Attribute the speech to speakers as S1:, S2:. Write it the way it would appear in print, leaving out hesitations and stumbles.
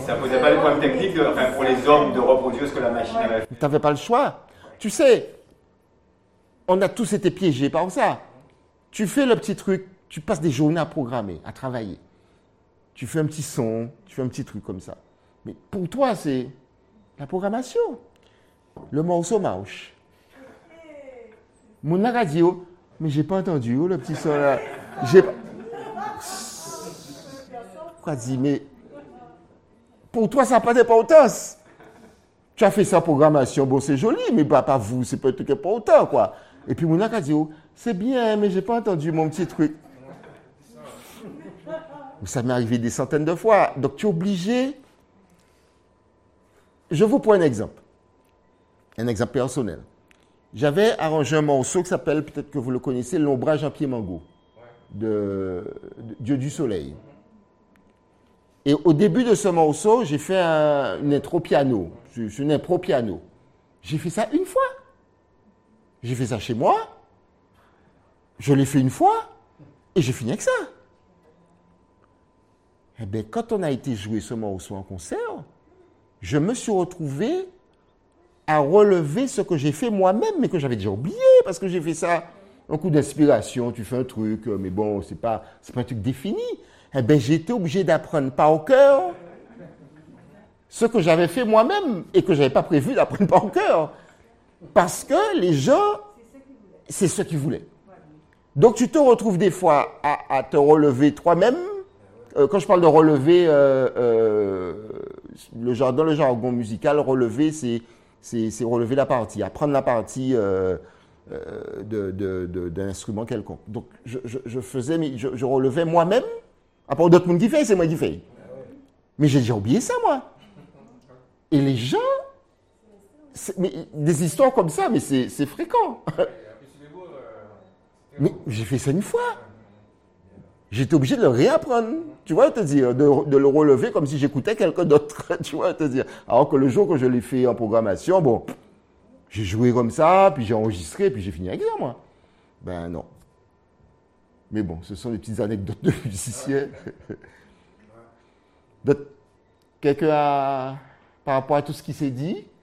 S1: Ça ne posait pas les problèmes techniques pour les hommes de reproduire ce que la machine avait fait.
S2: Tu n'avais pas le choix. Tu sais, on a tous été piégés par ça. Tu fais le petit truc, tu passes des journées à programmer, à travailler. Tu fais un petit son, tu fais un petit truc comme ça. Mais pour toi, c'est la programmation. Le morceau marche. Mon radio, mais j'ai pas entendu le petit son là. J'ai pas. Quoi dire, mais pour toi, ça n'a pas d'importance. Tu as fait ça en programmation, bon, c'est joli, mais pas vous, c'est pas un truc important, quoi. Et puis mon radio, c'est bien, mais j'ai pas entendu mon petit truc. Ça m'est arrivé des centaines de fois. Donc tu es obligé. Je vous prends un exemple personnel. J'avais arrangé un morceau qui s'appelle, peut-être que vous le connaissez, L'ombrage en pied mango, de Dieu du Soleil. Et au début de ce morceau, j'ai fait une intro piano, une impro piano. J'ai fait ça une fois. J'ai fait ça chez moi. Je l'ai fait une fois et j'ai fini avec ça. Eh bien, quand on a été jouer ce morceau en concert, je me suis retrouvé à relever ce que j'ai fait moi-même, mais que j'avais déjà oublié, parce que j'ai fait ça un coup d'inspiration, tu fais un truc, mais bon, c'est pas un truc défini. Eh bien, j'ai été obligé d'apprendre par cœur ce que j'avais fait moi-même et que je n'avais pas prévu d'apprendre par cœur. Parce que les gens, c'est ce qu'ils voulaient. Donc, tu te retrouves des fois à te relever toi-même. Quand je parle de relever, dans le jargon musical, relever, c'est relever la partie, apprendre la partie d'un instrument quelconque. Donc, je relevais moi-même. À part d'autres monde qui fait, c'est moi qui fais. Mais j'ai déjà oublié ça, moi. Et les gens, des histoires comme ça, mais c'est fréquent. Mais j'ai fait ça une fois. J'étais obligé de le réapprendre, tu vois, te dire, de le relever comme si j'écoutais quelqu'un d'autre, tu vois, te dire. Alors que le jour que je l'ai fait en programmation, bon, j'ai joué comme ça, puis j'ai enregistré, puis j'ai fini avec ça, moi. Ben non. Mais bon, ce sont des petites anecdotes de musiciens. Quelqu'un par rapport à tout ce qui s'est dit,